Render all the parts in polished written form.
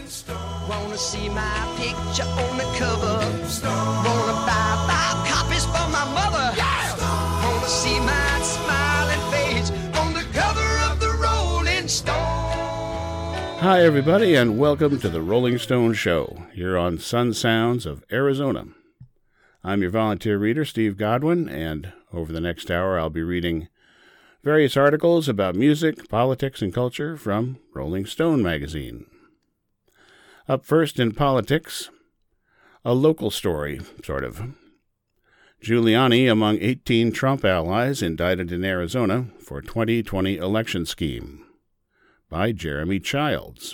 Wanna see my picture on the cover? Wanna buy 5 copies for my mother? Yeah! Wanna see my smiling face on the cover of the Rolling Stone? Hi, everybody, and welcome to the Rolling Stone Show, here on Sun Sounds of Arizona. I'm your volunteer reader, Steve Godwin, and over the next hour I'll be reading various articles about music, politics, and culture from Rolling Stone magazine. Up first in politics, a local story, sort of. Giuliani among 18 Trump allies indicted in Arizona for 2020 election scheme, by Jeremy Childs.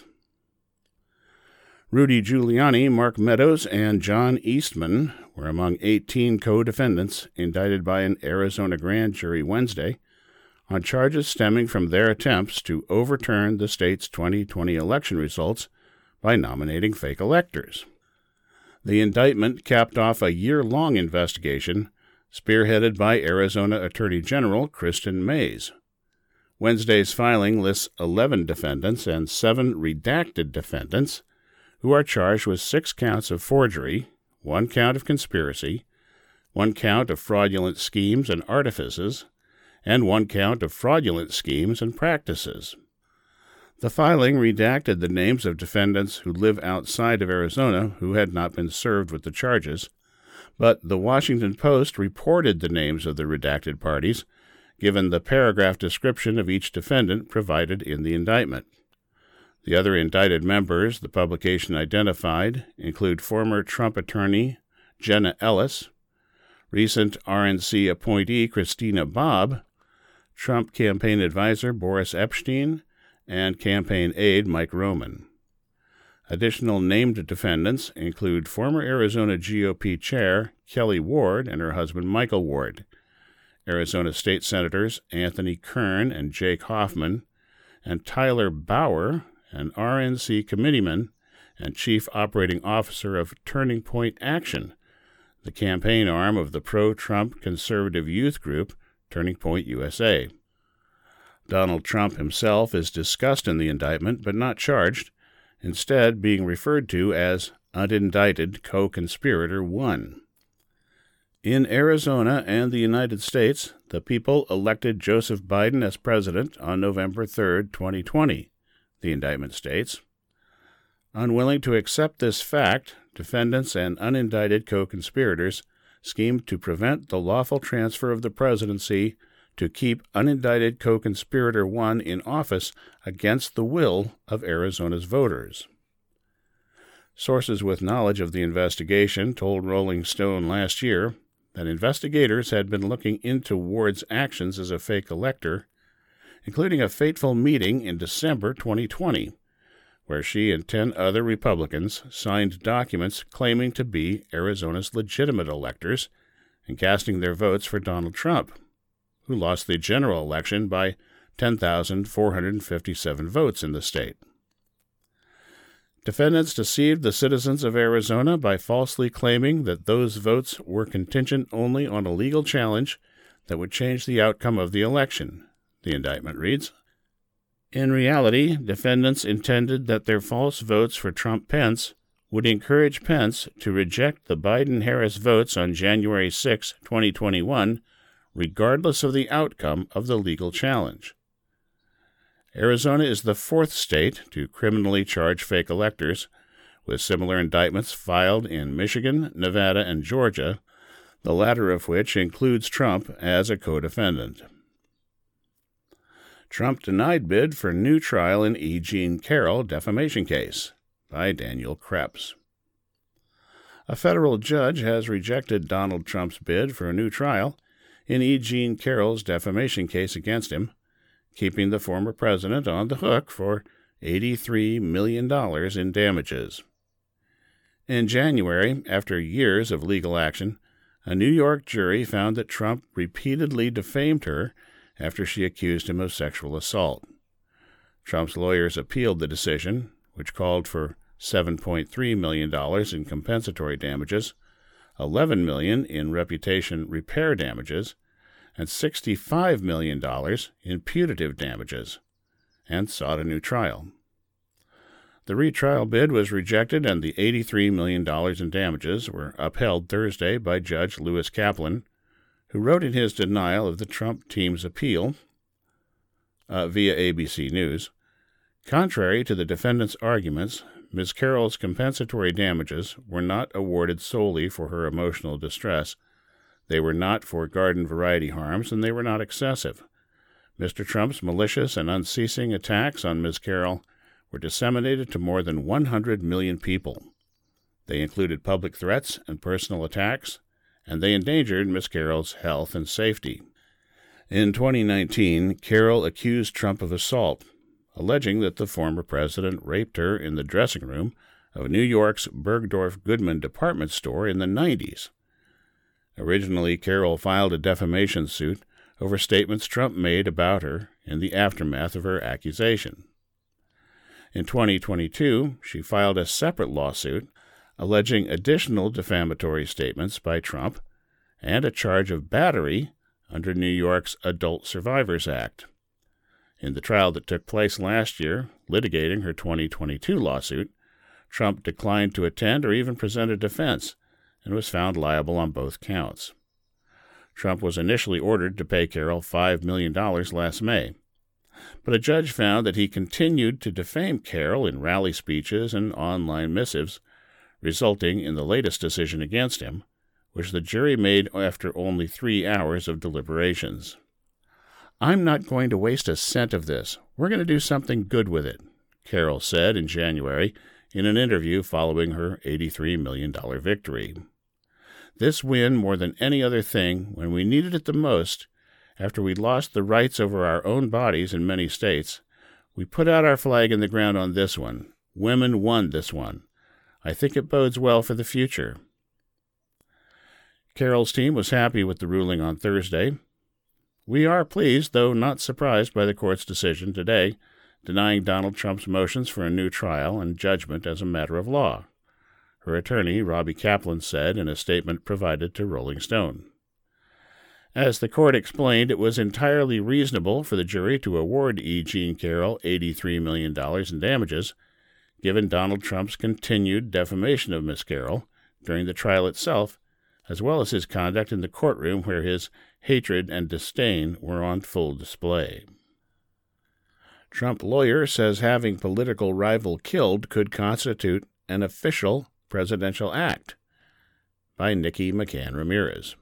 Rudy Giuliani, Mark Meadows, and John Eastman were among 18 co-defendants indicted by an Arizona grand jury Wednesday on charges stemming from their attempts to overturn the state's 2020 election results by nominating fake electors. The indictment capped off a year-long investigation spearheaded by Arizona Attorney General Kristen Mays. Wednesday's filing lists 11 defendants and 7 redacted defendants who are charged with 6 counts of forgery, 1 count of conspiracy, 1 count of fraudulent schemes and artifices, and 1 count of fraudulent schemes and practices. The filing redacted the names of defendants who live outside of Arizona who had not been served with the charges, but the Washington Post reported the names of the redacted parties, given the paragraph description of each defendant provided in the indictment. The other indicted members the publication identified include former Trump attorney Jenna Ellis, recent RNC appointee Christina Bobb, Trump campaign advisor Boris Epshteyn, and campaign aide Mike Roman. Additional named defendants include former Arizona GOP chair Kelly Ward and her husband Michael Ward, Arizona State Senators Anthony Kern and Jake Hoffman, and Tyler Bauer, an RNC committeeman and chief operating officer of Turning Point Action, the campaign arm of the pro-Trump conservative youth group Turning Point USA. Donald Trump himself is discussed in the indictment but not charged, instead being referred to as unindicted co-conspirator 1. In Arizona and the United States, the people elected Joseph Biden as president on November 3, 2020, the indictment states. Unwilling to accept this fact, defendants and unindicted co-conspirators schemed to prevent the lawful transfer of the presidency to keep unindicted co-conspirator 1 in office against the will of Arizona's voters. Sources with knowledge of the investigation told Rolling Stone last year that investigators had been looking into Ward's actions as a fake elector, including a fateful meeting in December 2020, where she and 10 other Republicans signed documents claiming to be Arizona's legitimate electors and casting their votes for Donald Trump, who lost the general election by 10,457 votes in the state. Defendants deceived the citizens of Arizona by falsely claiming that those votes were contingent only on a legal challenge that would change the outcome of the election, the indictment reads. In reality, defendants intended that their false votes for Trump-Pence would encourage Pence to reject the Biden-Harris votes on January 6, 2021, regardless of the outcome of the legal challenge. Arizona is the 4th state to criminally charge fake electors, with similar indictments filed in Michigan, Nevada, and Georgia, the latter of which includes Trump as a co-defendant. Trump denied bid for new trial in E. Jean Carroll defamation case, by Daniel Krebs. A federal judge has rejected Donald Trump's bid for a new trial in E. Jean Carroll's defamation case against him, keeping the former president on the hook for $83 million in damages. In January, after years of legal action, a New York jury found that Trump repeatedly defamed her after she accused him of sexual assault. Trump's lawyers appealed the decision, which called for $7.3 million in compensatory damages, $11 million in reputation repair damages, and $65 million in punitive damages, and sought a new trial. The retrial bid was rejected, and the $83 million in damages were upheld Thursday by Judge Lewis Kaplan, who wrote in his denial of the Trump team's appeal via ABC News, "Contrary to the defendant's arguments, Ms. Carroll's compensatory damages were not awarded solely for her emotional distress. They were not for garden variety harms, and they were not excessive. Mr. Trump's malicious and unceasing attacks on Ms. Carroll were disseminated to more than 100 million people. They included public threats and personal attacks, and they endangered Ms. Carroll's health and safety." In 2019, Carroll accused Trump of assault, alleging that the former president raped her in the dressing room of New York's Bergdorf Goodman department store in the 90s. Originally, Carroll filed a defamation suit over statements Trump made about her in the aftermath of her accusation. In 2022, she filed a separate lawsuit alleging additional defamatory statements by Trump and a charge of battery under New York's Adult Survivors Act. In the trial that took place last year, litigating her 2022 lawsuit, Trump declined to attend or even present a defense and was found liable on both counts. Trump was initially ordered to pay Carroll $5 million last May, but a judge found that he continued to defame Carroll in rally speeches and online missives, resulting in the latest decision against him, which the jury made after only 3 hours of deliberations. "I'm not going to waste a cent of this. We're going to do something good with it," Carroll said in January in an interview following her $83 million victory. "This win, more than any other thing, when we needed it the most, after we lost the rights over our own bodies in many states, we put out our flag in the ground on this one. Women won this one. I think it bodes well for the future." Carroll's team was happy with the ruling on Thursday. "We are pleased, though not surprised, by the court's decision today, denying Donald Trump's motions for a new trial and judgment as a matter of law," her attorney, Robbie Kaplan, said in a statement provided to Rolling Stone. As the court explained, it was entirely reasonable for the jury to award E. Jean Carroll $83 million in damages, given Donald Trump's continued defamation of Ms. Carroll during the trial itself, as well as his conduct in the courtroom where his hatred and disdain were on full display. Trump lawyer says having political rival killed could constitute an official presidential act, by Nikki McCann Ramirez.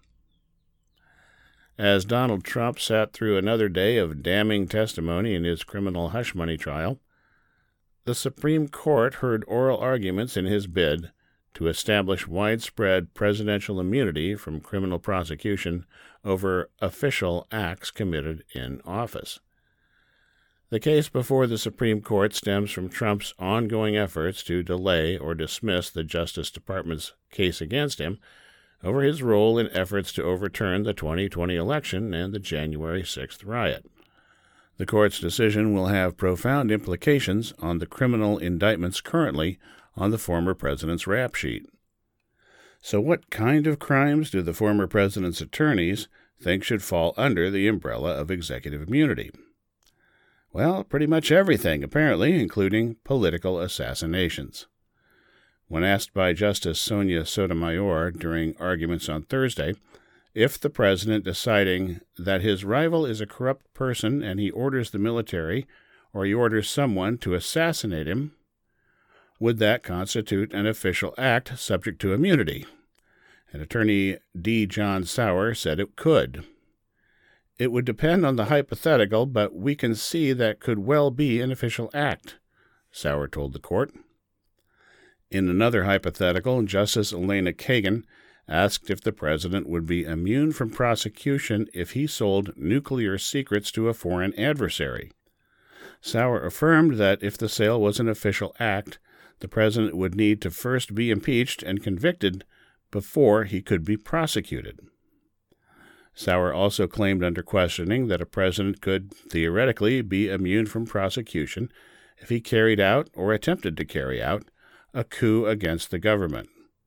As Donald Trump sat through another day of damning testimony in his criminal hush money trial, the Supreme Court heard oral arguments in his bid to establish widespread presidential immunity from criminal prosecution over official acts committed in office. The case before the Supreme Court stems from Trump's ongoing efforts to delay or dismiss the Justice Department's case against him over his role in efforts to overturn the 2020 election and the January 6th riot. The court's decision will have profound implications on the criminal indictments currently on the former president's rap sheet. So what kind of crimes do the former president's attorneys think should fall under the umbrella of executive immunity? Well, pretty much everything, apparently, including political assassinations. When asked by Justice Sonia Sotomayor during arguments on Thursday if the president deciding that his rival is a corrupt person and he orders the military or he orders someone to assassinate him, would that constitute an official act subject to immunity? And attorney D. John Sauer said it could. "It would depend on the hypothetical, but we can see that could well be an official act," Sauer told the court. In another hypothetical, Justice Elena Kagan asked if the president would be immune from prosecution if he sold nuclear secrets to a foreign adversary. Sauer affirmed that if the sale was an official act, the president would need to first be impeached and convicted before he could be prosecuted. Sauer also claimed under questioning that a president could theoretically be immune from prosecution if he carried out or attempted to carry out a coup against the government.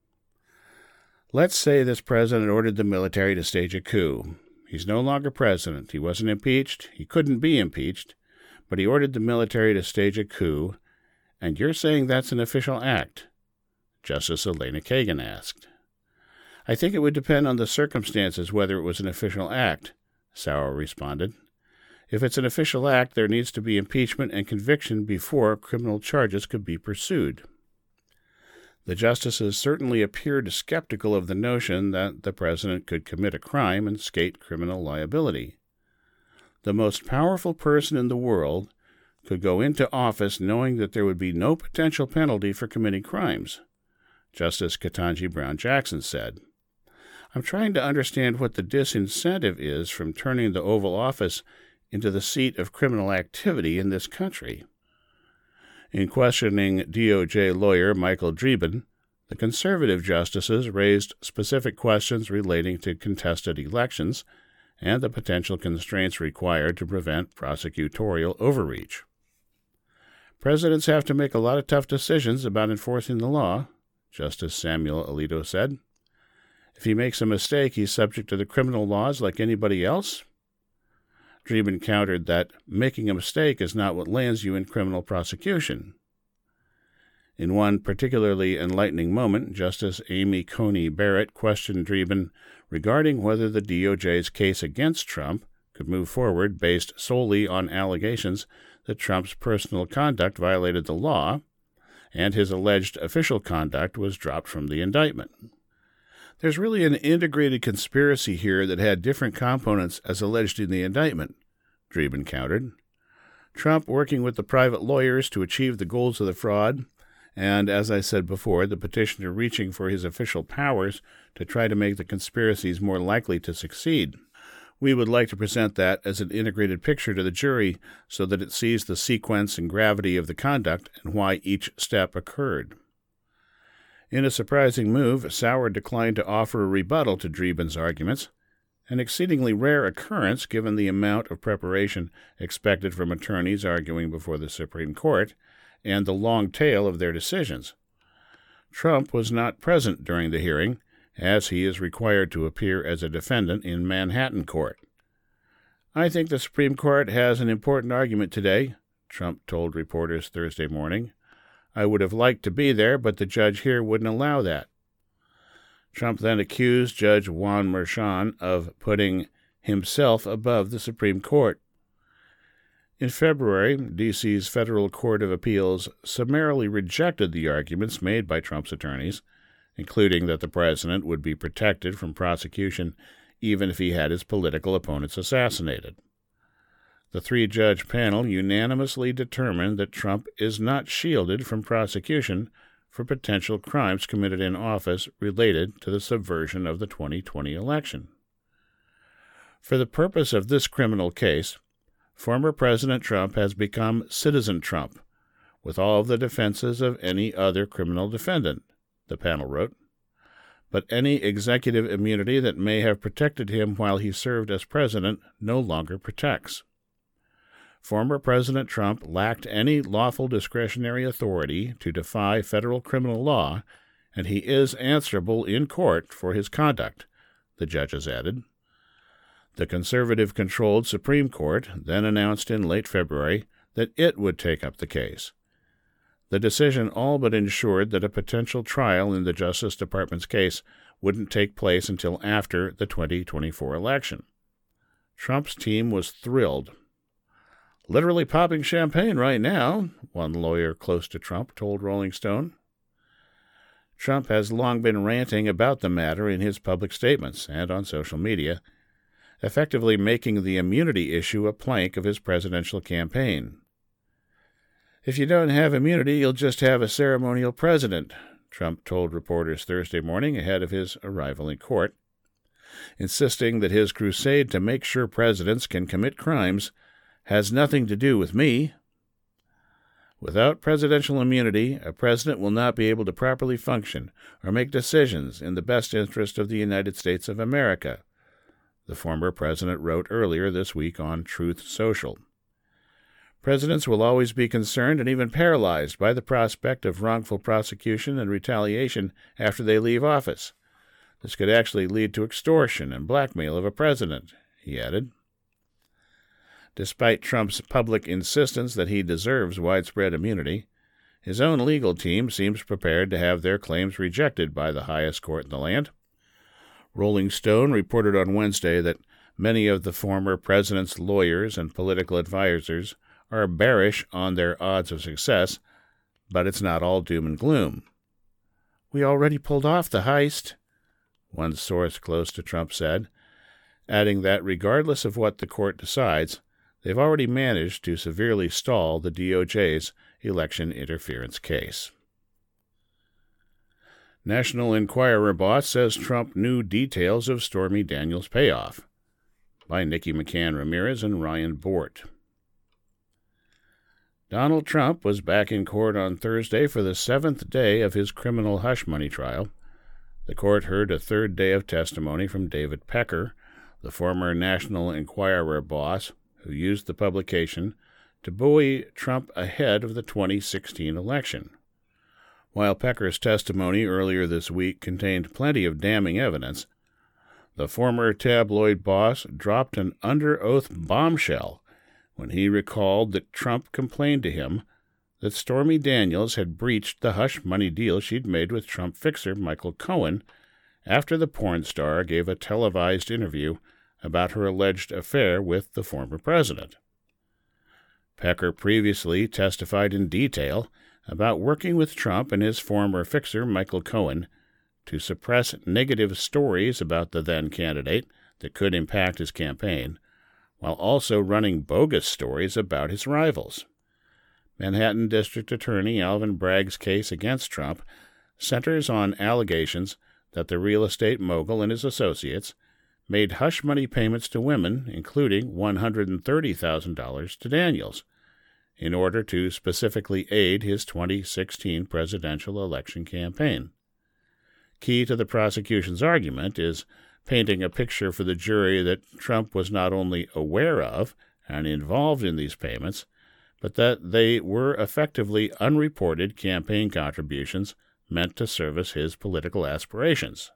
Let's say this president ordered the military to stage a coup. He's no longer president. He wasn't impeached. He couldn't be impeached, but he ordered the military to stage a coup, And you're saying that's an official act? Justice Elena Kagan asked. I think it would depend on the circumstances whether it was an official act, Sauer responded. If it's an official act, there needs to be impeachment and conviction before criminal charges could be pursued. The justices certainly appeared skeptical of the notion that the president could commit a crime and skate criminal liability. The most powerful person in the world could go into office knowing that there would be no potential penalty for committing crimes, Justice Ketanji Brown Jackson said. I'm trying to understand what the disincentive is from turning the Oval Office into the seat of criminal activity in this country. In questioning DOJ lawyer Michael Dreeben, the conservative justices raised specific questions relating to contested elections and the potential constraints required to prevent prosecutorial overreach. Presidents have to make a lot of tough decisions about enforcing the law, Justice Samuel Alito said. If he makes a mistake, he's subject to the criminal laws like anybody else. Dreeben countered that making a mistake is not what lands you in criminal prosecution. In one particularly enlightening moment, Justice Amy Coney Barrett questioned Dreeben regarding whether the DOJ's case against Trump could move forward based solely on allegations that Trump's personal conduct violated the law, and his alleged official conduct was dropped from the indictment. There's really an integrated conspiracy here that had different components as alleged in the indictment, Dreeben countered. Trump working with the private lawyers to achieve the goals of the fraud, and, as I said before, the petitioner reaching for his official powers to try to make the conspiracies more likely to succeed. We would like to present that as an integrated picture to the jury so that it sees the sequence and gravity of the conduct and why each step occurred. In a surprising move, Sauer declined to offer a rebuttal to Dreeben's arguments, an exceedingly rare occurrence given the amount of preparation expected from attorneys arguing before the Supreme Court and the long tail of their decisions. Trump was not present during the hearing, as he is required to appear as a defendant in Manhattan court. I think the Supreme Court has an important argument today, Trump told reporters Thursday morning. I would have liked to be there, but the judge here wouldn't allow that. Trump then accused Judge Juan Merchan of putting himself above the Supreme Court. In February, D.C.'s Federal Court of Appeals summarily rejected the arguments made by Trump's attorneys, including that the president would be protected from prosecution even if he had his political opponents assassinated. The three-judge panel unanimously determined that Trump is not shielded from prosecution for potential crimes committed in office related to the subversion of the 2020 election. For the purpose of this criminal case, former President Trump has become Citizen Trump, with all of the defenses of any other criminal defendant, the panel wrote. But any executive immunity that may have protected him while he served as president no longer protects. Former President Trump lacked any lawful discretionary authority to defy federal criminal law, and he is answerable in court for his conduct, the judges added. The conservative-controlled Supreme Court then announced in late February that it would take up the case. The decision all but ensured that a potential trial in the Justice Department's case wouldn't take place until after the 2024 election. Trump's team was thrilled. Literally popping champagne right now, one lawyer close to Trump told Rolling Stone. Trump has long been ranting about the matter in his public statements and on social media, effectively making the immunity issue a plank of his presidential campaign. If you don't have immunity, you'll just have a ceremonial president, Trump told reporters Thursday morning ahead of his arrival in court, insisting that his crusade to make sure presidents can commit crimes has nothing to do with me. Without presidential immunity, a president will not be able to properly function or make decisions in the best interest of the United States of America, the former president wrote earlier this week on Truth Social. Presidents will always be concerned and even paralyzed by the prospect of wrongful prosecution and retaliation after they leave office. This could actually lead to extortion and blackmail of a president, he added. Despite Trump's public insistence that he deserves widespread immunity, his own legal team seems prepared to have their claims rejected by the highest court in the land. Rolling Stone reported on Wednesday that many of the former president's lawyers and political advisors are bearish on their odds of success, but it's not all doom and gloom. "We already pulled off the heist," one source close to Trump said, adding that regardless of what the court decides, they've already managed to severely stall the DOJ's election interference case. National Enquirer boss says Trump knew details of Stormy Daniels' payoff, by Nikki McCann Ramirez and Ryan Bort. Donald Trump was back in court on Thursday for the seventh day of his criminal hush money trial. The court heard a third day of testimony from David Pecker, the former National Enquirer boss who used the publication to buoy Trump ahead of the 2016 election. While Pecker's testimony earlier this week contained plenty of damning evidence, the former tabloid boss dropped an under-oath bombshell when he recalled that Trump complained to him that Stormy Daniels had breached the hush money deal she'd made with Trump fixer Michael Cohen after the porn star gave a televised interview about her alleged affair with the former president. Pecker previously testified in detail about working with Trump and his former fixer, Michael Cohen, to suppress negative stories about the then-candidate that could impact his campaign, while also running bogus stories about his rivals. Manhattan District Attorney Alvin Bragg's case against Trump centers on allegations that the real estate mogul and his associates made hush money payments to women, including $130,000 to Daniels, in order to specifically aid his 2016 presidential election campaign. Key to the prosecution's argument is painting a picture for the jury that Trump was not only aware of and involved in these payments, but that they were effectively unreported campaign contributions meant to service his political aspirations.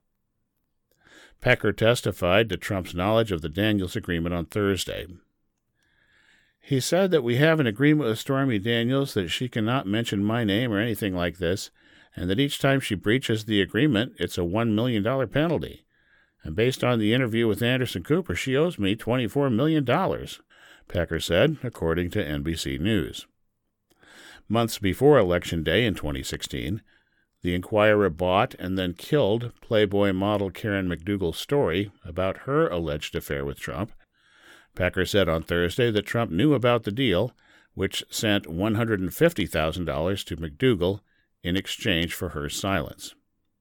Pecker testified to Trump's knowledge of the Daniels agreement on Thursday. He said that we have an agreement with Stormy Daniels that she cannot mention my name or anything like this, and that each time she breaches the agreement, it's a $1 million penalty. And based on the interview with Anderson Cooper, she owes me $24 million, Pecker said, according to NBC News. Months before Election Day in 2016, the Enquirer bought and then killed Playboy model Karen McDougal's story about her alleged affair with Trump. Pecker said on Thursday that Trump knew about the deal, which sent $150,000 to McDougal in exchange for her silence.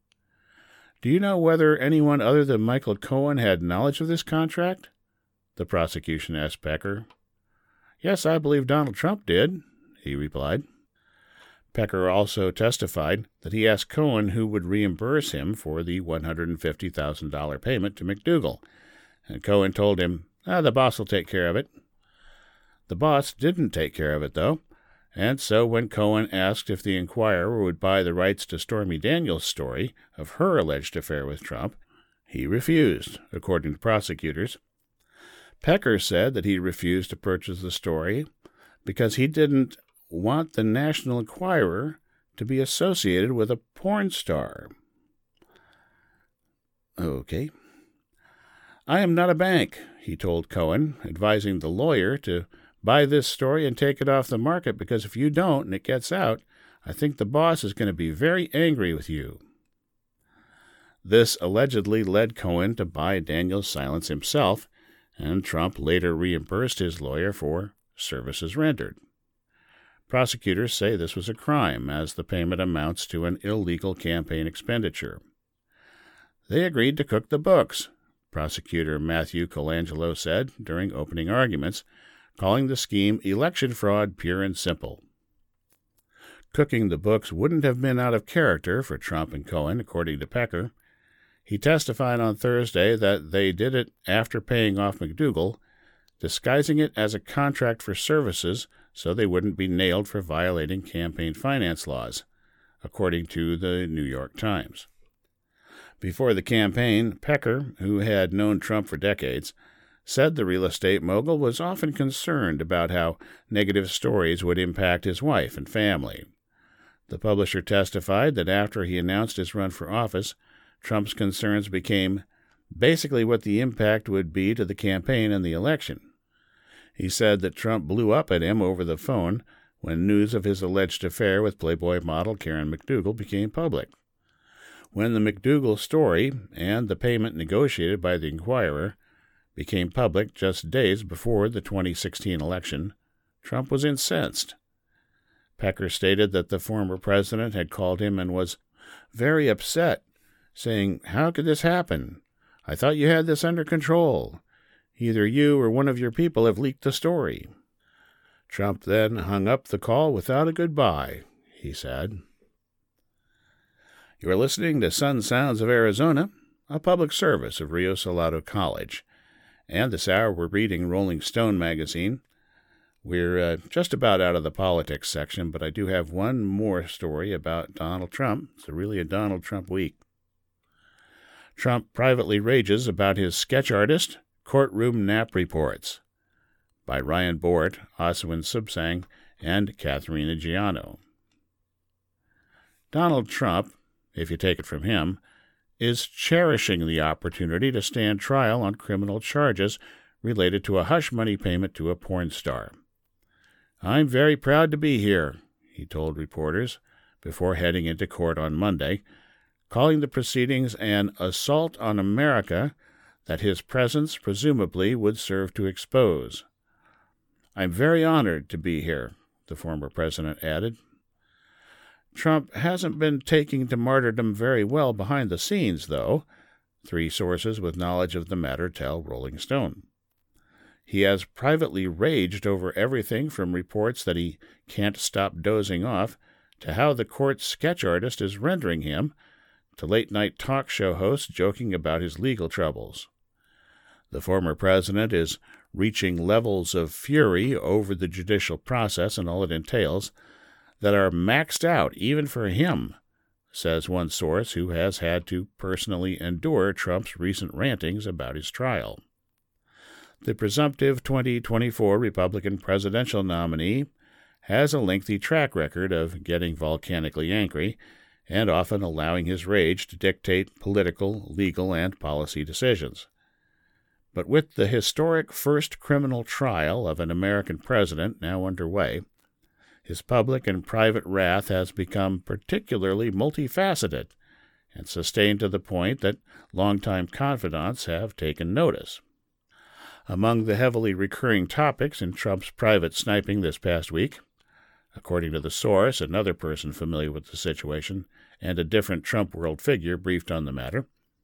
"Do you know whether anyone other than Michael Cohen had knowledge of this contract?" the prosecution asked Pecker. "Yes, I believe Donald Trump did," he replied. Pecker also testified that he asked Cohen who would reimburse him for the $150,000 payment to McDougal, and Cohen told him, "The boss will take care of it." The boss didn't take care of it, though, and so when Cohen asked if the Enquirer would buy the rights to Stormy Daniels' story of her alleged affair with Trump, he refused, according to prosecutors. Pecker said that he refused to purchase the story because he didn't want the National Enquirer to be associated with a porn star. Okay. "I am not a bank," he told Cohen, advising the lawyer to buy this story and take it off the market because if you don't and it gets out, I think the boss is going to be very angry with you. This allegedly led Cohen to buy Daniels' silence himself, and Trump later reimbursed his lawyer for services rendered. Prosecutors say this was a crime, as the payment amounts to an illegal campaign expenditure. They agreed to cook the books, Prosecutor Matthew Colangelo said during opening arguments, calling the scheme election fraud pure and simple. Cooking the books wouldn't have been out of character for Trump and Cohen, according to Pecker. He testified on Thursday that they did it after paying off McDougal, disguising it as a contract for services so they wouldn't be nailed for violating campaign finance laws, according to the New York Times. Before the campaign, Pecker, who had known Trump for decades, said the real estate mogul was often concerned about how negative stories would impact his wife and family. The publisher testified that after he announced his run for office, Trump's concerns became basically what the impact would be to the campaign and the election. He said that Trump blew up at him over the phone when news of his alleged affair with Playboy model Karen McDougal became public. When the McDougal story and the payment negotiated by the Inquirer became public just days before the 2016 election, Trump was incensed. Pecker stated that the former president had called him and was very upset, saying, "How could this happen? I thought you had this under control. Either you or one of your people have leaked the story." Trump then hung up the call without a goodbye, he said. You are listening to Sun Sounds of Arizona, a public service of Rio Salado College. And this hour we're reading Rolling Stone magazine. We're just about out of the politics section, but I do have one more story about Donald Trump. It's really a Donald Trump week. Trump privately rages about his sketch artist, courtroom nap reports. By Ryan Bort, Aswin Subsang, and Katharina Giano. Donald Trump, if you take it from him, is cherishing the opportunity to stand trial on criminal charges related to a hush money payment to a porn star. "I'm very proud to be here," he told reporters before heading into court on Monday, calling the proceedings an assault on America that his presence presumably would serve to expose. "I'm very honored to be here," the former president added. Trump hasn't been taking to martyrdom very well behind the scenes, though, 3 sources with knowledge of the matter tell Rolling Stone. He has privately raged over everything from reports that he can't stop dozing off to how the court's sketch artist is rendering him, to late-night talk show hosts joking about his legal troubles. The former president is reaching levels of fury over the judicial process and all it entails that are maxed out even for him, says one source who has had to personally endure Trump's recent rantings about his trial. The presumptive 2024 Republican presidential nominee has a lengthy track record of getting volcanically angry and often allowing his rage to dictate political, legal, and policy decisions. But with the historic first criminal trial of an American president now underway, his public and private wrath has become particularly multifaceted and sustained to the point that longtime confidants have taken notice. Among the heavily recurring topics in Trump's private sniping this past week, according to the source, another person familiar with the situation, and a different Trump world figure briefed on the matter,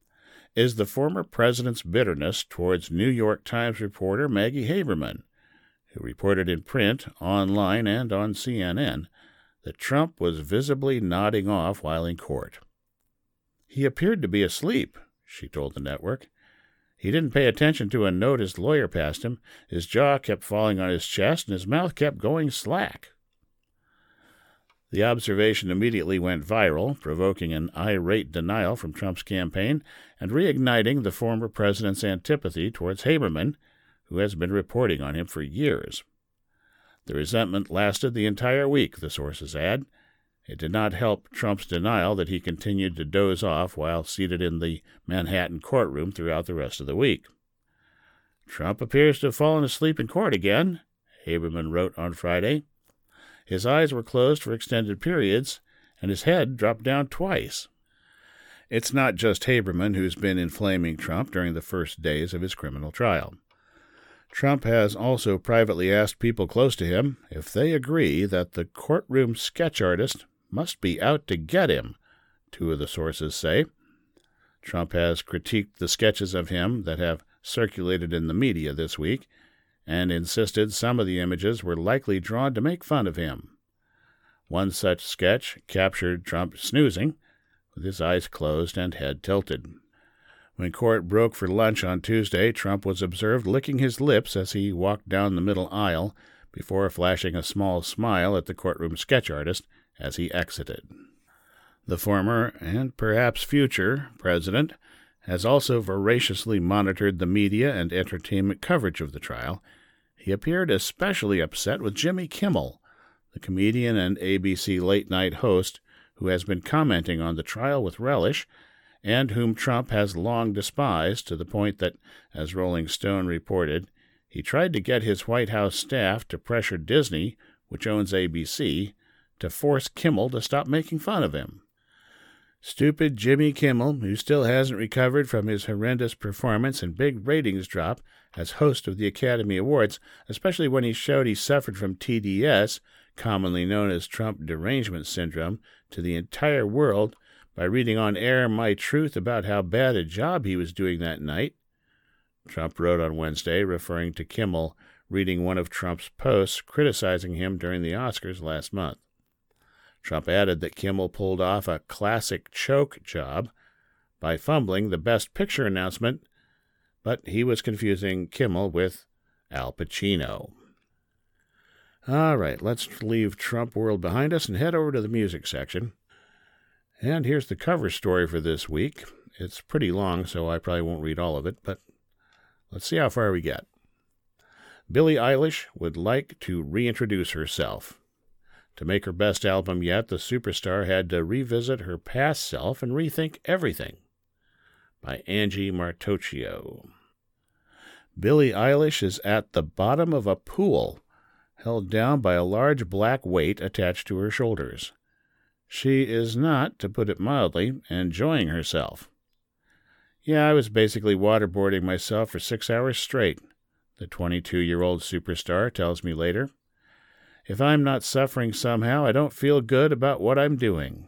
is the former president's bitterness towards New York Times reporter Maggie Haberman, who reported in print, online, and on CNN that Trump was visibly nodding off while in court. "He appeared to be asleep," she told the network. "He didn't pay attention to a note his lawyer passed him. His jaw kept falling on his chest, and his mouth kept going slack." The observation immediately went viral, provoking an irate denial from Trump's campaign and reigniting the former president's antipathy towards Haberman, who has been reporting on him for years. The resentment lasted the entire week, the sources add. It did not help Trump's denial that he continued to doze off while seated in the Manhattan courtroom throughout the rest of the week. "Trump appears to have fallen asleep in court again," Haberman wrote on Friday. "His eyes were closed for extended periods, and his head dropped down twice." It's not just Haberman who's been inflaming Trump during the first days of his criminal trial. Trump has also privately asked people close to him if they agree that the courtroom sketch artist must be out to get him, 2 of the sources say. Trump has critiqued the sketches of him that have circulated in the media this week and insisted some of the images were likely drawn to make fun of him. One such sketch captured Trump snoozing, with his eyes closed and head tilted. When court broke for lunch on Tuesday, Trump was observed licking his lips as he walked down the middle aisle before flashing a small smile at the courtroom sketch artist as he exited. The former, and perhaps future, president has also voraciously monitored the media and entertainment coverage of the trial. He appeared especially upset with Jimmy Kimmel, the comedian and ABC late-night host who has been commenting on the trial with relish and whom Trump has long despised to the point that, as Rolling Stone reported, he tried to get his White House staff to pressure Disney, which owns ABC, to force Kimmel to stop making fun of him. Stupid Jimmy Kimmel, who still hasn't recovered from his horrendous performance and big ratings drop as host of the Academy Awards, especially when he showed he suffered from TDS, commonly known as Trump derangement syndrome, to the entire world by reading on air my truth about how bad a job he was doing that night. Trump wrote on Wednesday, referring to Kimmel reading one of Trump's posts criticizing him during the Oscars last month. Trump added that Kimmel pulled off a classic choke job by fumbling the Best Picture announcement, but he was confusing Kimmel with Al Pacino. All right, let's leave Trump world behind us and head over to the music section. And here's the cover story for this week. It's pretty long, so I probably won't read all of it, but let's see how far we get. Billie Eilish would like to reintroduce herself. To make her best album yet, the superstar had to revisit her past self and rethink everything. By Angie Martocchio. Billie Eilish is at the bottom of a pool, held down by a large black weight attached to her shoulders. She is not, to put it mildly, enjoying herself. Yeah, I was basically waterboarding myself for 6 hours straight, the 22-year-old superstar tells me later. If I'm not suffering somehow, I don't feel good about what I'm doing.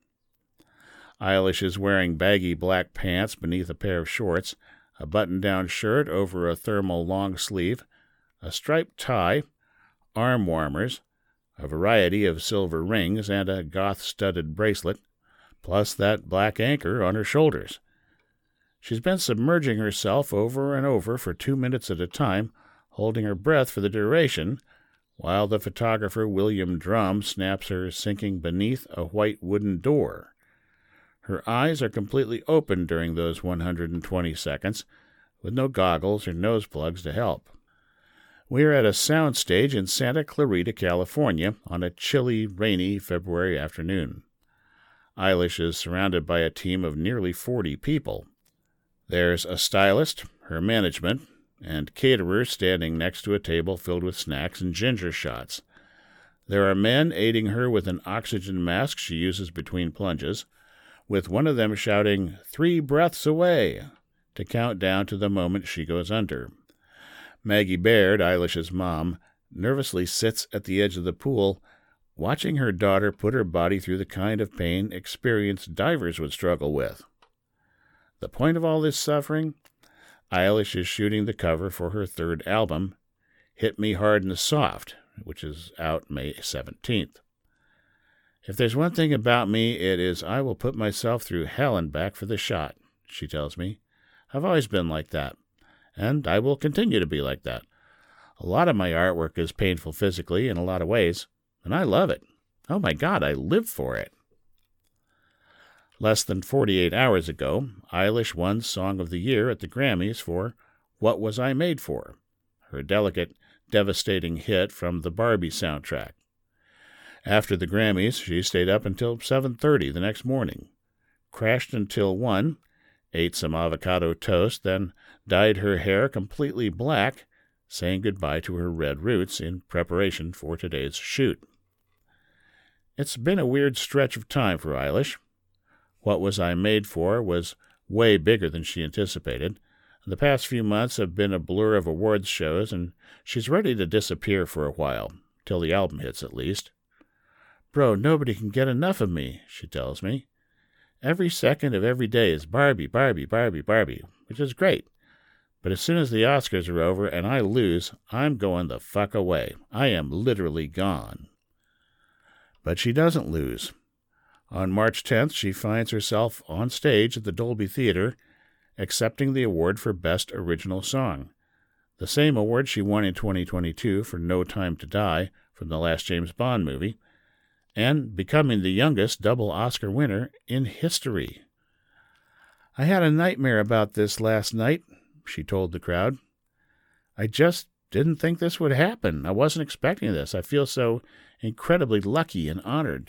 Eilish is wearing baggy black pants beneath a pair of shorts, a button-down shirt over a thermal long sleeve, a striped tie, arm warmers, a variety of silver rings, and a goth-studded bracelet, plus that black anchor on her shoulders. She's been submerging herself over and over for 2 minutes at a time, holding her breath for the duration, while the photographer William Drum snaps her sinking beneath a white wooden door. Her eyes are completely open during those 120 seconds, with no goggles or nose plugs to help. We are at a soundstage in Santa Clarita, California, on a chilly, rainy February afternoon. Eilish is surrounded by a team of nearly 40 people. There's a stylist, her management, and caterers standing next to a table filled with snacks and ginger shots. There are men aiding her with an oxygen mask she uses between plunges, with one of them shouting, 3 breaths away, to count down to the moment she goes under. Maggie Baird, Eilish's mom, nervously sits at the edge of the pool, watching her daughter put her body through the kind of pain experienced divers would struggle with. The point of all this suffering? Eilish is shooting the cover for her third album, Hit Me Hard and Soft, which is out May 17th. If there's one thing about me, it is I will put myself through hell and back for the shot, she tells me. I've always been like that, and I will continue to be like that. A lot of my artwork is painful physically in a lot of ways, and I love it. Oh my God, I live for it. Less than 48 hours ago, Eilish won Song of the Year at the Grammys for What Was I Made For?, her delicate, devastating hit from the Barbie soundtrack. After the Grammys, she stayed up until 7:30 the next morning, crashed until 1, ate some avocado toast, then dyed her hair completely black, saying goodbye to her red roots in preparation for today's shoot. It's been a weird stretch of time for Eilish. What Was I Made For was way bigger than she anticipated. The past few months have been a blur of awards shows, and she's ready to disappear for a while, till the album hits at least. Bro, nobody can get enough of me, she tells me. Every second of every day is Barbie, Barbie, Barbie, Barbie, which is great. But as soon as the Oscars are over and I lose, I'm going the fuck away. I am literally gone. But she doesn't lose. On March 10th, she finds herself on stage at the Dolby Theater, accepting the award for Best Original Song, the same award she won in 2022 for No Time to Die from the last James Bond movie, and becoming the youngest double Oscar winner in history. I had a nightmare about this last night, she told the crowd. I just didn't think this would happen. I wasn't expecting this. I feel so incredibly lucky and honored.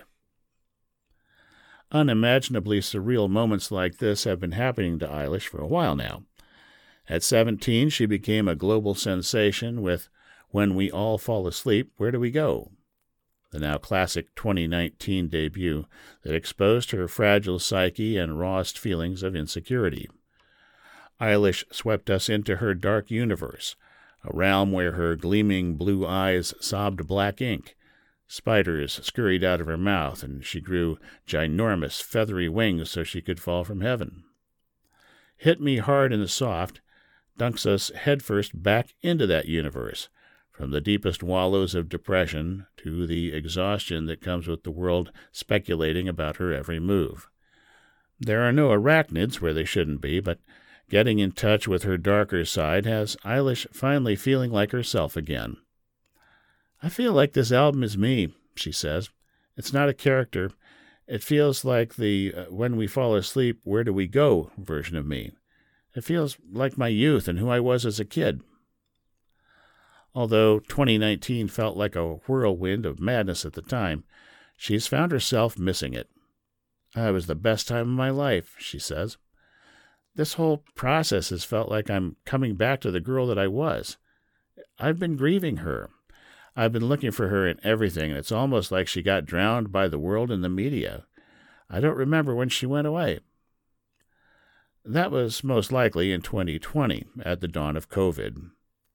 Unimaginably surreal moments like this have been happening to Eilish for a while now. At 17, she became a global sensation with When We All Fall Asleep, Where Do We Go?, the now classic 2019 debut that exposed her fragile psyche and rawest feelings of insecurity. Eilish swept us into her dark universe, a realm where her gleaming blue eyes sobbed black ink, spiders scurried out of her mouth, and she grew ginormous feathery wings so she could fall from heaven. Hit Me Hard and Soft dunks us headfirst back into that universe, from the deepest wallows of depression to the exhaustion that comes with the world speculating about her every move. There are no arachnids where they shouldn't be, but getting in touch with her darker side has Eilish finally feeling like herself again. I feel like this album is me, she says. It's not a character. It feels like the When We Fall Asleep, Where Do We Go version of me. It feels like my youth and who I was as a kid. Although 2019 felt like a whirlwind of madness at the time, she's found herself missing it. It was the best time of my life, she says. This whole process has felt like I'm coming back to the girl that I was. I've been grieving her. I've been looking for her in everything, and it's almost like she got drowned by the world and the media. I don't remember when she went away. That was most likely in 2020, at the dawn of COVID.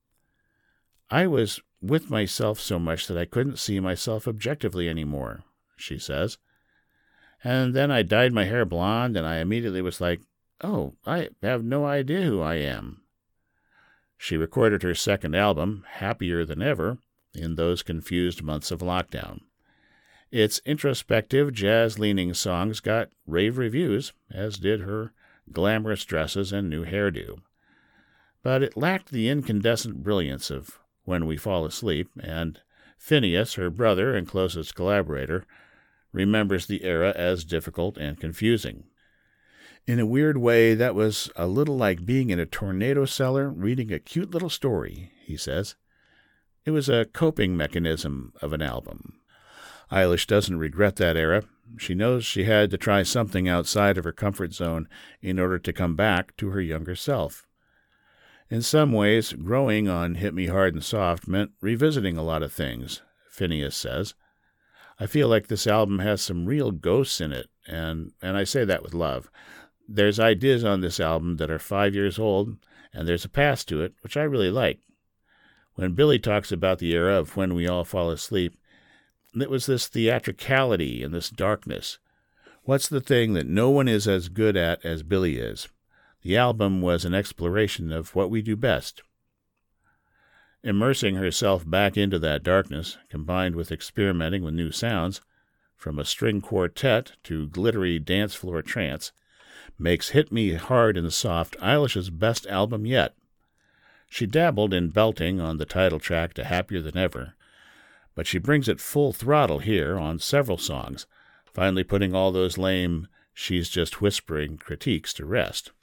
I was with myself so much that I couldn't see myself objectively anymore, she says. And then I dyed my hair blonde, and I immediately was like, oh, I have no idea who I am. She recorded her second album, Happier Than Ever, in those confused months of lockdown. Its introspective, jazz-leaning songs got rave reviews, as did her glamorous dresses and new hairdo. But it lacked the incandescent brilliance of When We Fall Asleep, and Phineas, her brother and closest collaborator, remembers the era as difficult and confusing. In a weird way, that was a little like being in a tornado cellar reading a cute little story, he says. It was a coping mechanism of an album. Eilish doesn't regret that era. She knows she had to try something outside of her comfort zone in order to come back to her younger self. In some ways, growing on Hit Me Hard and Soft meant revisiting a lot of things, Phineas says. I feel like this album has some real ghosts in it, and I say that with love. There's ideas on this album that are 5 years old, and there's a past to it, which I really like. When Billy talks about the era of When We All Fall Asleep, it was this theatricality and this darkness. What's the thing that no one is as good at as Billy is? The album was an exploration of what we do best. Immersing herself back into that darkness, combined with experimenting with new sounds, from a string quartet to glittery dance floor trance, makes Hit Me Hard and Soft Eilish's best album yet. She dabbled in belting on the title track to Happier Than Ever, but she brings it full throttle here on several songs, finally putting all those lame, she's just whispering critiques to rest.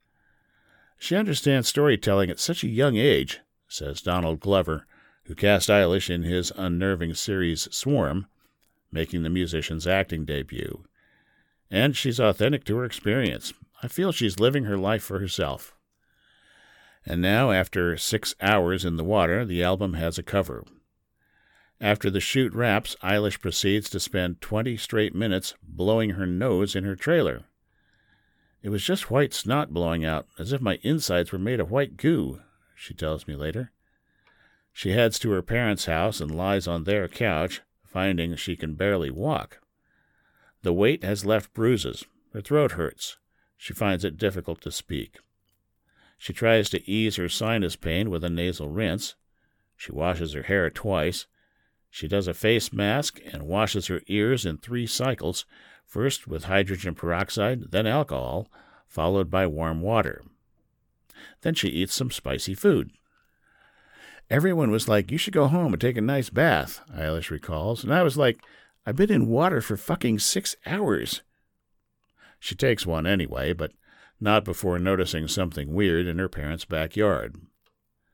She understands storytelling at such a young age, says Donald Glover, who cast Eilish in his unnerving series Swarm, making the musician's acting debut. And she's authentic to her experience. I feel she's living her life for herself. And now, after 6 hours in the water, the album has a cover. After the shoot wraps, Eilish proceeds to spend 20 straight minutes blowing her nose in her trailer. It was just white snot blowing out, as if my insides were made of white goo, she tells me later. She heads to her parents' house and lies on their couch, finding she can barely walk. The weight has left bruises. Her throat hurts. She finds it difficult to speak. She tries to ease her sinus pain with a nasal rinse. She washes her hair twice. She does a face mask and washes her ears in 3 cycles, first with hydrogen peroxide, then alcohol, followed by warm water. Then she eats some spicy food. Everyone was like, you should go home and take a nice bath, Eilish recalls, and I was like, I've been in water for fucking 6 hours. She takes one anyway, but not before noticing something weird in her parents' backyard.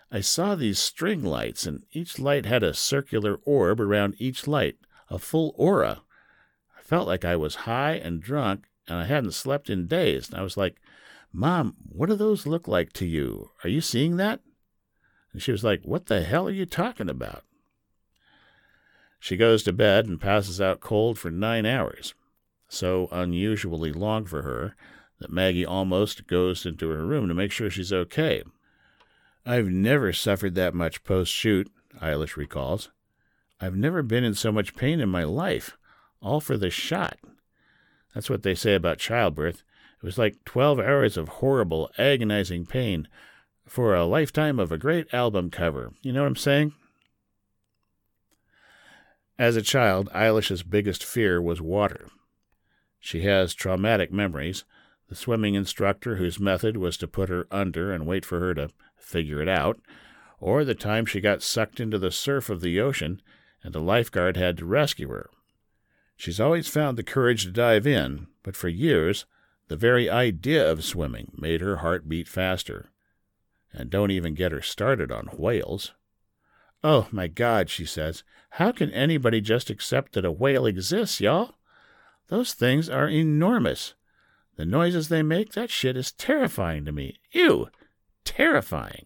I saw these string lights, and each light had a circular orb around each light, a full aura. I felt like I was high and drunk, and I hadn't slept in days. And I was like, Mom, what do those look like to you? Are you seeing that? And she was like, what the hell are you talking about? She goes to bed and passes out cold for 9 hours, so unusually long for her that Maggie almost goes into her room to make sure she's okay. I've never suffered that much post-shoot, Eilish recalls. I've never been in so much pain in my life, all for the shot. That's what they say about childbirth. It was like 12 hours of horrible, agonizing pain for a lifetime of a great album cover. You know what I'm saying? As a child, Eilish's biggest fear was water. She has traumatic memories. The swimming instructor whose method was to put her under and wait for her to figure it out, or the time she got sucked into the surf of the ocean and a lifeguard had to rescue her. She's always found the courage to dive in, but for years, the very idea of swimming made her heart beat faster. And don't even get her started on whales. Oh, my God, she says, how can anybody just accept that a whale exists, y'all? Those things are enormous. The noises they make, that shit is terrifying to me. Ew! Terrifying.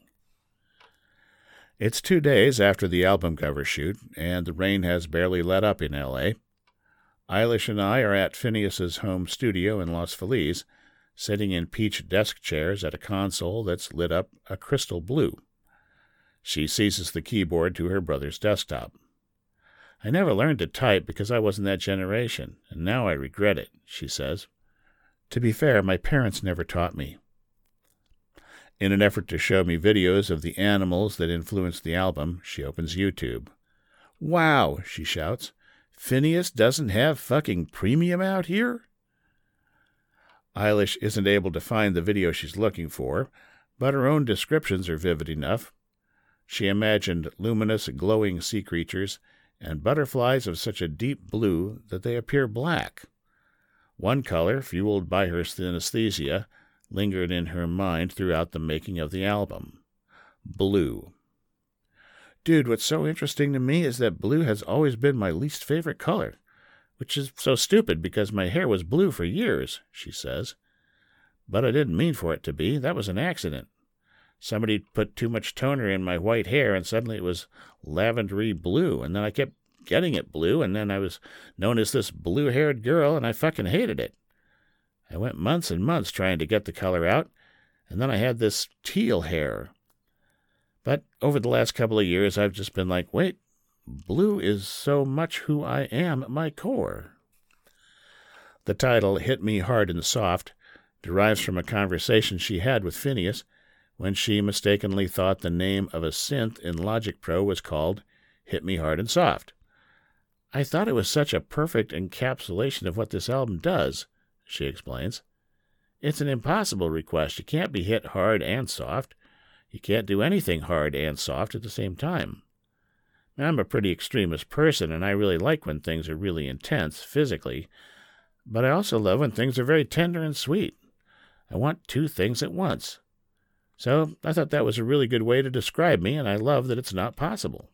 It's 2 days after the album cover shoot, and the rain has barely let up in L.A. Eilish and I are at Phineas's home studio in Los Feliz, sitting in peach desk chairs at a console that's lit up a crystal blue. She seizes the keyboard to her brother's desktop. I never learned to type because I wasn't that generation, and now I regret it, she says. To be fair, my parents never taught me. In an effort to show me videos of the animals that influenced the album, she opens YouTube. Wow, she shouts. Phineas doesn't have fucking premium out here? Eilish isn't able to find the video she's looking for, but her own descriptions are vivid enough. She imagined luminous, glowing sea creatures and butterflies of such a deep blue that they appear black. One color, fueled by her synesthesia, lingered in her mind throughout the making of the album. Blue. Dude, what's so interesting to me is that blue has always been my least favorite color, which is so stupid because my hair was blue for years, she says. But I didn't mean for it to be. That was an accident. Somebody put too much toner in my white hair, and suddenly it was lavendery blue, and then I kept getting it blue, and then I was known as this blue-haired girl, and I fucking hated it. I went months and months trying to get the color out, and then I had this teal hair. But over the last couple of years, I've just been like, wait, blue is so much who I am at my core. The title, Hit Me Hard and Soft, derives from a conversation she had with Phineas when she mistakenly thought the name of a synth in Logic Pro was called Hit Me Hard and Soft. I thought it was such a perfect encapsulation of what this album does, she explains. It's an impossible request. You can't be hit hard and soft. You can't do anything hard and soft at the same time. I'm a pretty extremist person, and I really like when things are really intense physically, but I also love when things are very tender and sweet. I want two things at once. So I thought that was a really good way to describe me, and I love that it's not possible.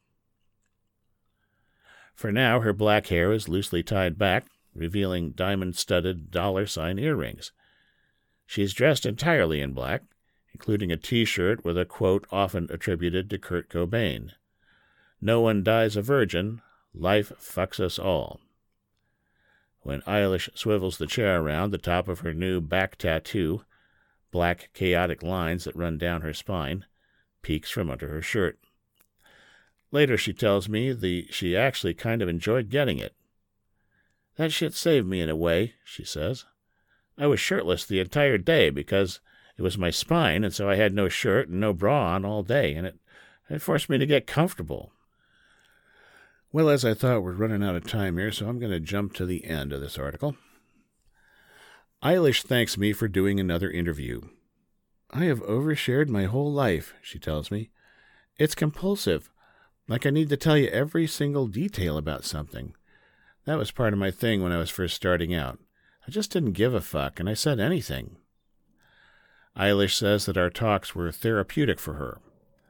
For now, her black hair is loosely tied back, revealing diamond-studded $sign earrings. She's dressed entirely in black, including a T-shirt with a quote often attributed to Kurt Cobain. No one dies a virgin, life fucks us all. When Eilish swivels the chair around, the top of her new back tattoo, black chaotic lines that run down her spine, peeks from under her shirt. Later she tells me she actually kind of enjoyed getting it. That shit saved me in a way, she says. I was shirtless the entire day because it was my spine, and so I had no shirt and no bra on all day, and it forced me to get comfortable. Well, as I thought, we're running out of time here, so I'm going to jump to the end of this article. Eilish thanks me for doing another interview. I have overshared my whole life, she tells me. It's compulsive, like I need to tell you every single detail about something. That was part of my thing when I was first starting out. I just didn't give a fuck, and I said anything. Eilish says that our talks were therapeutic for her.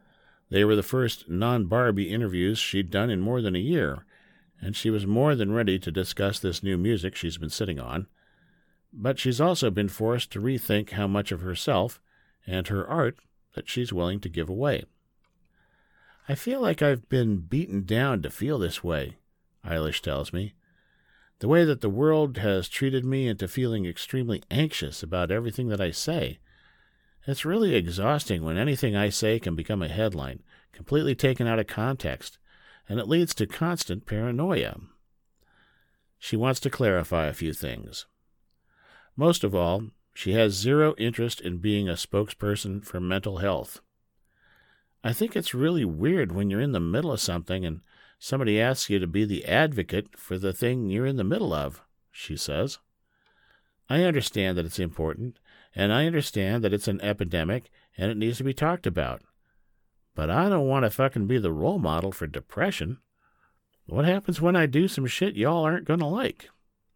They were the first non-Barbie interviews she'd done in more than a year, and she was more than ready to discuss this new music she's been sitting on. But she's also been forced to rethink how much of herself and her art that she's willing to give away. I feel like I've been beaten down to feel this way, Eilish tells me. The way that the world has treated me into feeling extremely anxious about everything that I say. It's really exhausting when anything I say can become a headline, completely taken out of context, and it leads to constant paranoia. She wants to clarify a few things. Most of all, she has zero interest in being a spokesperson for mental health. I think it's really weird when you're in the middle of something and somebody asks you to be the advocate for the thing you're in the middle of, she says. I understand that it's important, and I understand that it's an epidemic and it needs to be talked about. But I don't want to fucking be the role model for depression. What happens when I do some shit y'all aren't going to like?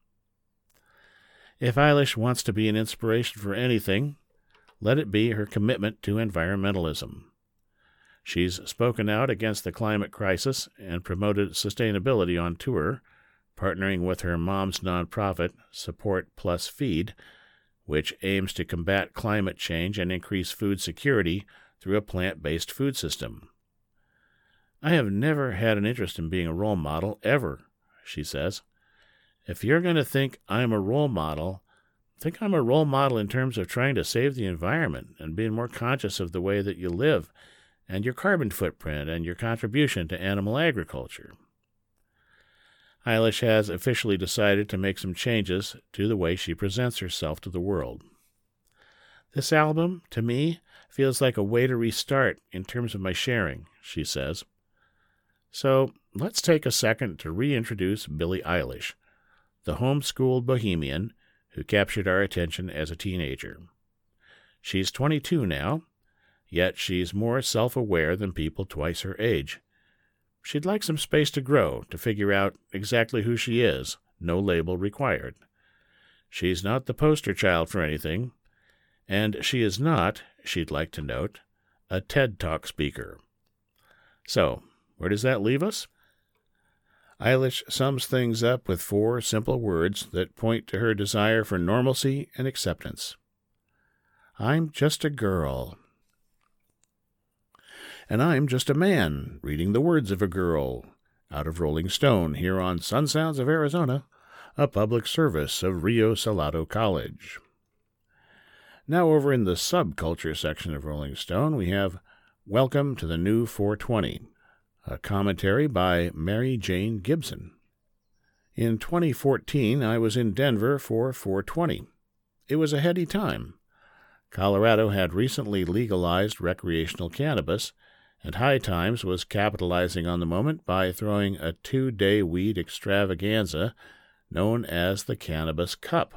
If Eilish wants to be an inspiration for anything, let it be her commitment to environmentalism. She's spoken out against the climate crisis and promoted sustainability on tour, partnering with her mom's nonprofit, Support Plus Feed, which aims to combat climate change and increase food security through a plant-based food system. I have never had an interest in being a role model, ever, she says. If you're going to think I'm a role model, think I'm a role model in terms of trying to save the environment and being more conscious of the way that you live and your carbon footprint and your contribution to animal agriculture. Eilish has officially decided to make some changes to the way she presents herself to the world. This album, to me, feels like a way to restart in terms of my sharing, she says. So let's take a second to reintroduce Billie Eilish, the homeschooled bohemian who captured our attention as a teenager. She's 22 now, yet she's more self-aware than people twice her age. She'd like some space to grow, to figure out exactly who she is, no label required. She's not the poster child for anything, and she is not, she'd like to note, a TED Talk speaker. So, where does that leave us? Eilish sums things up with 4 simple words that point to her desire for normalcy and acceptance. I'm just a girl. And I'm just a man reading the words of a girl, out of Rolling Stone here on Sun Sounds of Arizona, a public service of Rio Salado College. Now over in the subculture section of Rolling Stone, we have Welcome to the New 420, a commentary by Mary Jane Gibson. In 2014, I was in Denver for 420. It was a heady time. Colorado had recently legalized recreational cannabis, and High Times was capitalizing on the moment by throwing a 2-day weed extravaganza known as the Cannabis Cup.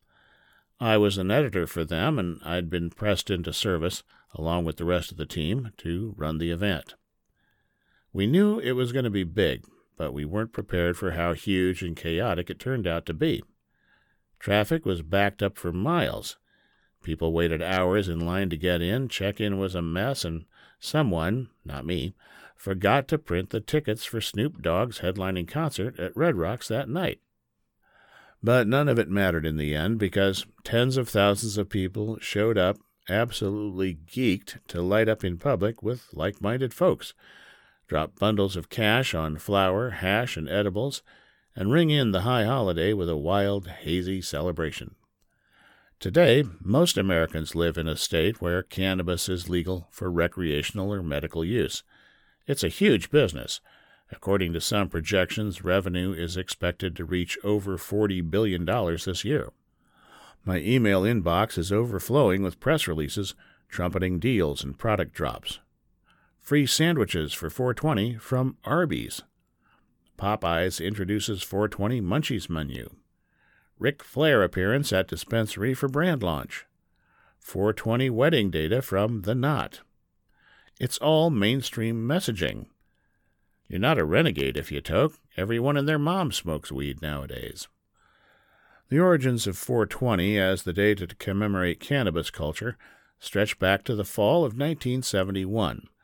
I was an editor for them, and I'd been pressed into service, along with the rest of the team, to run the event. We knew it was going to be big, but we weren't prepared for how huge and chaotic it turned out to be. Traffic was backed up for miles. People waited hours in line to get in, check-in was a mess, and someone, not me, forgot to print the tickets for Snoop Dogg's headlining concert at Red Rocks that night. But none of it mattered in the end, because tens of thousands of people showed up absolutely geeked to light up in public with like-minded folks, drop bundles of cash on flour, hash, and edibles, and ring in the high holiday with a wild, hazy celebration. Today, most Americans live in a state where cannabis is legal for recreational or medical use. It's a huge business. According to some projections, revenue is expected to reach over $40 billion this year. My email inbox is overflowing with press releases trumpeting deals and product drops. Free sandwiches for 420 from Arby's. Popeyes introduces 420 Munchies menu. Ric Flair appearance at dispensary for brand launch. 420 wedding data from The Knot. It's all mainstream messaging. You're not a renegade if you toke. Everyone and their mom smokes weed nowadays. The origins of 420 as the day to commemorate cannabis culture stretch back to the fall of 1971,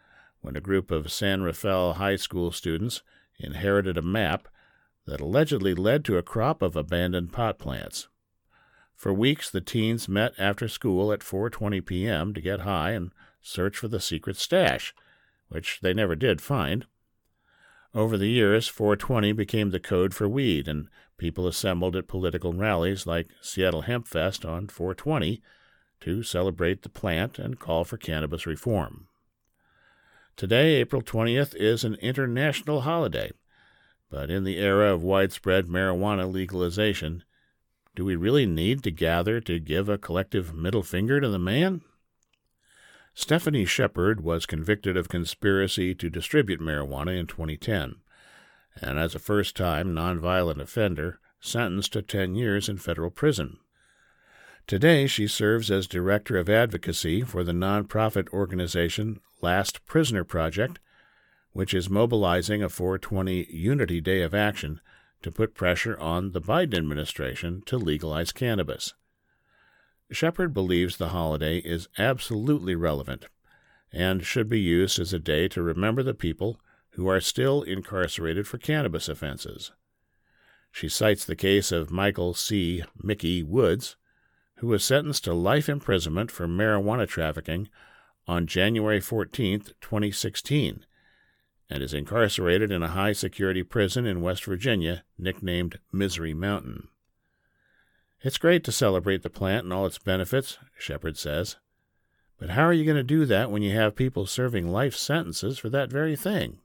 when a group of San Rafael High School students inherited a map that allegedly led to a crop of abandoned pot plants. For weeks, the teens met after school at 4:20 p.m. to get high and search for the secret stash, which they never did find. Over the years, 420 became the code for weed, and people assembled at political rallies like Seattle Hemp Fest on 420 to celebrate the plant and call for cannabis reform. Today, April 20th, is an international holiday, but in the era of widespread marijuana legalization, do we really need to gather to give a collective middle finger to the man? Stephanie Shepard was convicted of conspiracy to distribute marijuana in 2010, and as a first-time nonviolent offender, sentenced to 10 years in federal prison. Today, she serves as Director of Advocacy for the nonprofit organization Last Prisoner Project, which is mobilizing a 420 Unity Day of Action to put pressure on the Biden administration to legalize cannabis. Shepard believes the holiday is absolutely relevant and should be used as a day to remember the people who are still incarcerated for cannabis offenses. She cites the case of Michael C. Mickey Woods, who was sentenced to life imprisonment for marijuana trafficking on January 14, 2016, and is incarcerated in a high-security prison in West Virginia nicknamed Misery Mountain. It's great to celebrate the plant and all its benefits, Shepard says, but how are you going to do that when you have people serving life sentences for that very thing?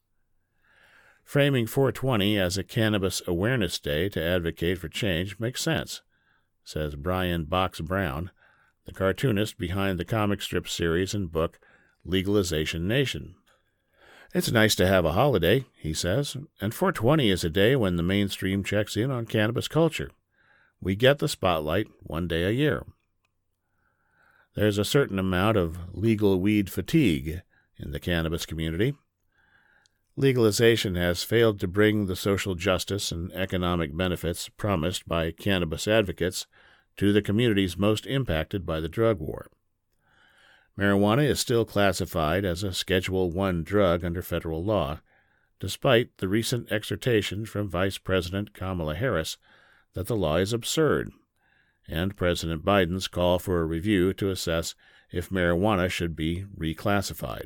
Framing 420 as a Cannabis Awareness Day to advocate for change makes sense, says Brian Box Brown, the cartoonist behind the comic strip series and book Legalization Nation. It's nice to have a holiday, he says, and 420 is a day when the mainstream checks in on cannabis culture. We get the spotlight one day a year. There's a certain amount of legal weed fatigue in the cannabis community. Legalization has failed to bring the social justice and economic benefits promised by cannabis advocates to the communities most impacted by the drug war. Marijuana is still classified as a Schedule I drug under federal law, despite the recent exhortation from Vice President Kamala Harris that the law is absurd, and President Biden's call for a review to assess if marijuana should be reclassified.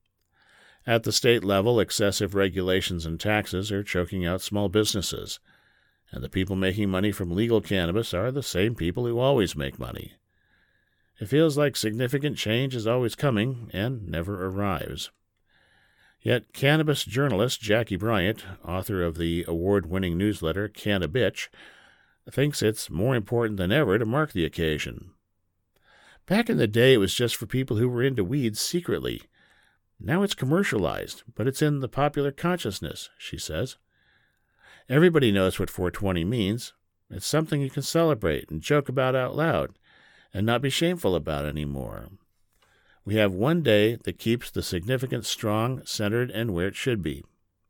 At the state level, excessive regulations and taxes are choking out small businesses, and the people making money from legal cannabis are the same people who always make money. It feels like significant change is always coming and never arrives. Yet cannabis journalist Jackie Bryant, author of the award-winning newsletter Cannabitch, thinks it's more important than ever to mark the occasion. Back in the day, it was just for people who were into weeds secretly. Now it's commercialized, but it's in the popular consciousness, she says. Everybody knows what 420 means. It's something you can celebrate and joke about out loud, and not be shameful about anymore. We have one day that keeps the significance strong, centered, and where it should be.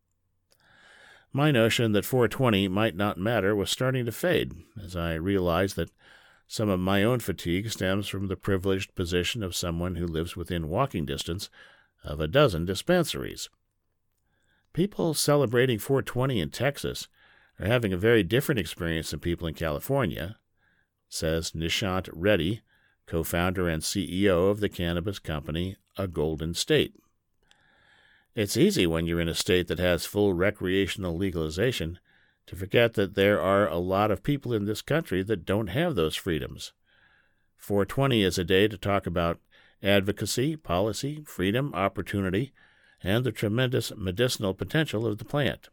My notion that 420 might not matter was starting to fade, as I realized that some of my own fatigue stems from the privileged position of someone who lives within walking distance of a dozen dispensaries. People celebrating 420 in Texas are having a very different experience than people in California, says Nishant Reddy, co-founder and CEO of the cannabis company A Golden State. It's easy when you're in a state that has full recreational legalization to forget that there are a lot of people in this country that don't have those freedoms. 420 is a day to talk about advocacy, policy, freedom, opportunity, and the tremendous medicinal potential of the plant.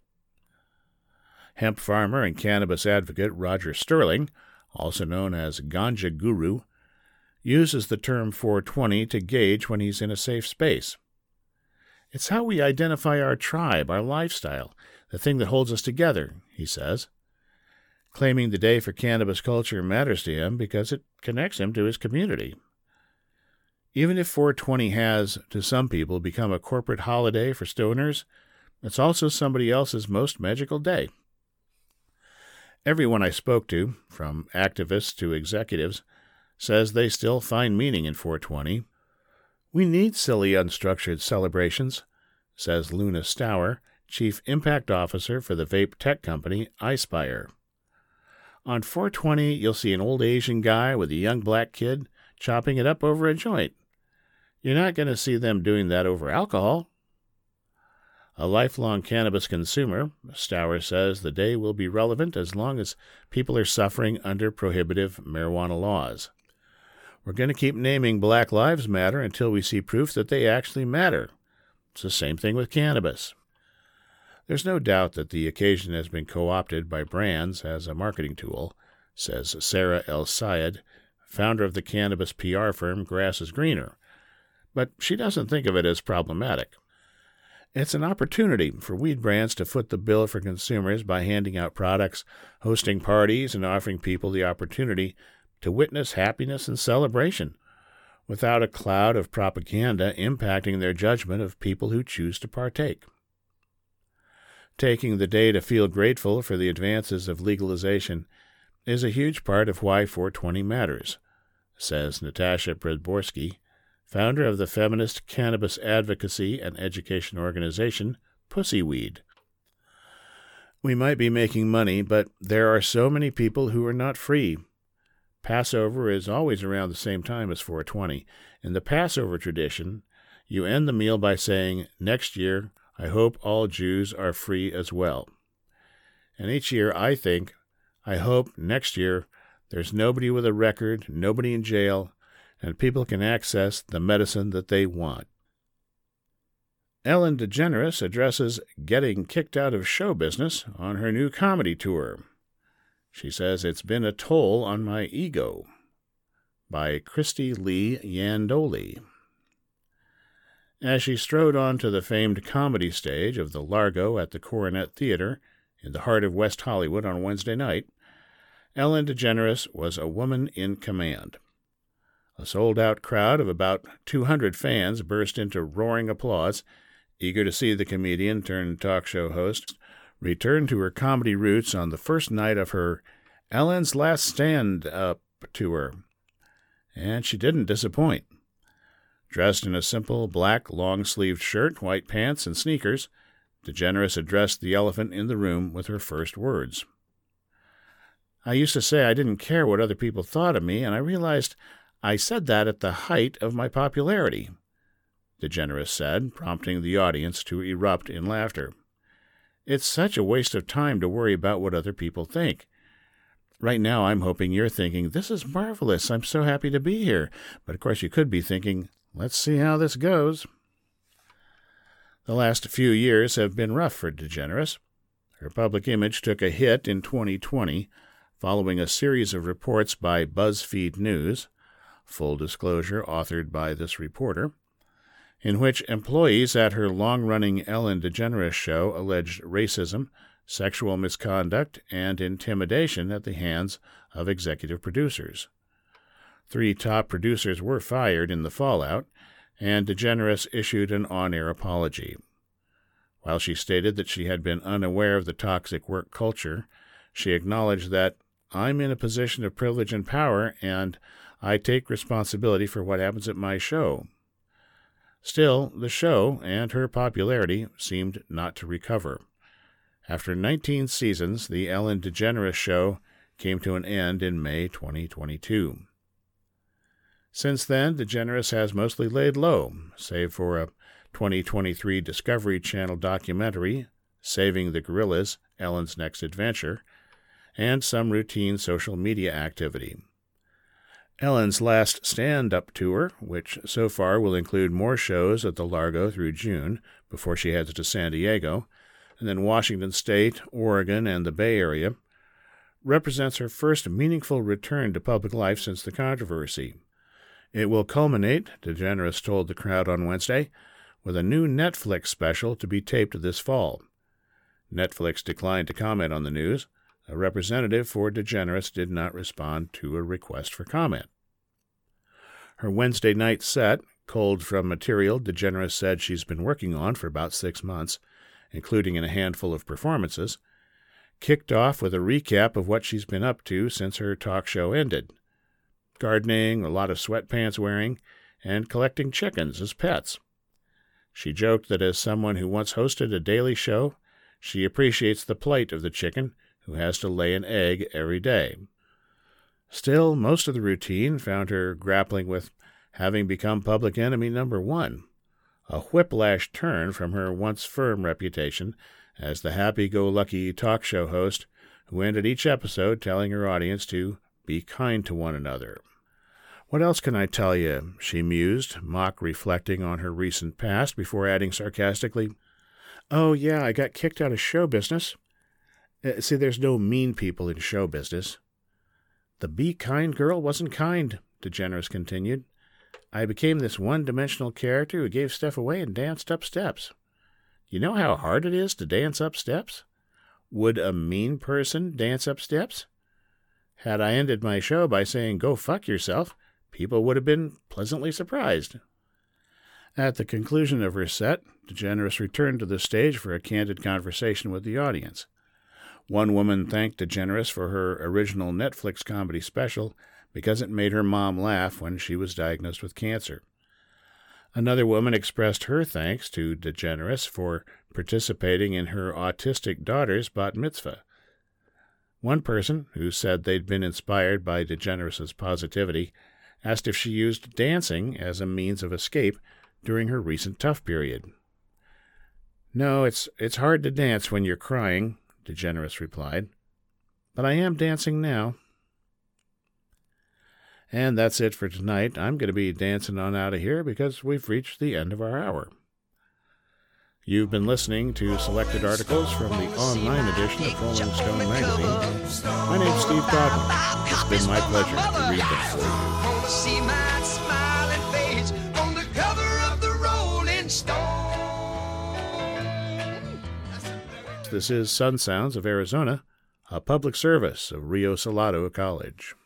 Hemp farmer and cannabis advocate Roger Sterling, also known as Ganja Guru, uses the term 420 to gauge when he's in a safe space. It's how we identify our tribe, our lifestyle, the thing that holds us together, he says, claiming the day for cannabis culture matters to him because it connects him to his community. Even if 420 has, to some people, become a corporate holiday for stoners, it's also somebody else's most magical day. Everyone I spoke to, from activists to executives, says they still find meaning in 420. We need silly, unstructured celebrations, says Luna Stour, Chief Impact Officer for the vape tech company iSpire. On 420, you'll see an old Asian guy with a young black kid chopping it up over a joint. You're not going to see them doing that over alcohol. A lifelong cannabis consumer, Stour says the day will be relevant as long as people are suffering under prohibitive marijuana laws. We're going to keep naming Black Lives Matter until we see proof that they actually matter. It's the same thing with cannabis. There's no doubt that the occasion has been co-opted by brands as a marketing tool, says Sarah El Sayed, founder of the cannabis PR firm Grass is Greener. But she doesn't think of it as problematic. It's an opportunity for weed brands to foot the bill for consumers by handing out products, hosting parties, and offering people the opportunity to witness happiness and celebration without a cloud of propaganda impacting their judgment of people who choose to partake. Taking the day to feel grateful for the advances of legalization is a huge part of why 420 matters, says Natasha Predborsky, founder of the feminist cannabis advocacy and education organization Pussyweed. We might be making money, but there are so many people who are not free. Passover is always around the same time as 420. In the Passover tradition, you end the meal by saying, "Next year, I hope all Jews are free as well." And each year I think, I hope next year there's nobody with a record, nobody in jail, and people can access the medicine that they want. Ellen DeGeneres addresses getting kicked out of show business on her new comedy tour. She says it's been a toll on my ego. By Christy Lee Yandoli. As she strode onto the famed comedy stage of the Largo at the Coronet Theater in the heart of West Hollywood on Wednesday night, Ellen DeGeneres was a woman in command. A sold-out crowd of about 200 fans burst into roaring applause, eager to see the comedian-turned-talk show host return to her comedy roots on the first night of her Ellen's Last Stand-Up tour. And she didn't disappoint. Dressed in a simple black long-sleeved shirt, white pants, and sneakers, DeGeneres addressed the elephant in the room with her first words. "I used to say I didn't care what other people thought of me, and I realized I said that at the height of my popularity," DeGeneres said, prompting the audience to erupt in laughter. "It's such a waste of time to worry about what other people think. Right now I'm hoping you're thinking, this is marvelous, I'm so happy to be here. But of course you could be thinking, let's see how this goes." The last few years have been rough for DeGeneres. Her public image took a hit in 2020 following a series of reports by BuzzFeed News, full disclosure authored by this reporter, in which employees at her long-running Ellen DeGeneres show alleged racism, sexual misconduct, and intimidation at the hands of executive producers. 3 top producers were fired in the fallout, and DeGeneres issued an on-air apology. While she stated that she had been unaware of the toxic work culture, she acknowledged that, "I'm in a position of privilege and power, and I take responsibility for what happens at my show." Still, the show and her popularity seemed not to recover. After 19 seasons, the Ellen DeGeneres Show came to an end in May 2022. Since then, DeGeneres has mostly laid low, save for a 2023 Discovery Channel documentary, Saving the Gorillas, Ellen's Next Adventure, and some routine social media activity. Ellen's Last Stand-Up tour, which so far will include more shows at the Largo through June before she heads to San Diego, and then Washington State, Oregon, and the Bay Area, represents her first meaningful return to public life since the controversy. It will culminate, DeGeneres told the crowd on Wednesday, with a new Netflix special to be taped this fall. Netflix declined to comment on the news. A representative for DeGeneres did not respond to a request for comment. Her Wednesday night set, culled from material DeGeneres said she's been working on for about 6 months, including in a handful of performances, kicked off with a recap of what she's been up to since her talk show ended. Gardening, a lot of sweatpants wearing, and collecting chickens as pets. She joked that as someone who once hosted a daily show, she appreciates the plight of the chicken who has to lay an egg every day. Still, most of the routine found her grappling with having become public enemy number one, a whiplash turn from her once firm reputation as the happy-go-lucky talk show host who ended each episode telling her audience to be kind to one another. "What else can I tell you?" she mused, reflecting on her recent past before adding sarcastically, "Oh, yeah, I got kicked out of show business. See, there's no mean people in show business." "The be kind girl wasn't kind," DeGeneres continued. "I became this one-dimensional character who gave stuff away and danced up steps. You know how hard it is to dance up steps? Would a mean person dance up steps? Had I ended my show by saying, 'Go fuck yourself,' people would have been pleasantly surprised." At the conclusion of her set, DeGeneres returned to the stage for a candid conversation with the audience. One woman thanked DeGeneres for her original Netflix comedy special because it made her mom laugh when she was diagnosed with cancer. Another woman expressed her thanks to DeGeneres for participating in her autistic daughter's bat mitzvah. One person, who said they'd been inspired by DeGeneres' positivity, asked if she used dancing as a means of escape during her recent tough period. "No, it's hard to dance when you're crying," DeGeneres replied. "But I am dancing now." And that's it for tonight. I'm going to be dancing on out of here because we've reached the end of our hour. You've been listening to selected articles from the online edition of Rolling Stone magazine. My name's Steve Godwin. It's been my pleasure to read them for you. Want to see my smiling face on the cover of the Rolling Stone. This is Sun Sounds of Arizona, a public service of Rio Salado College.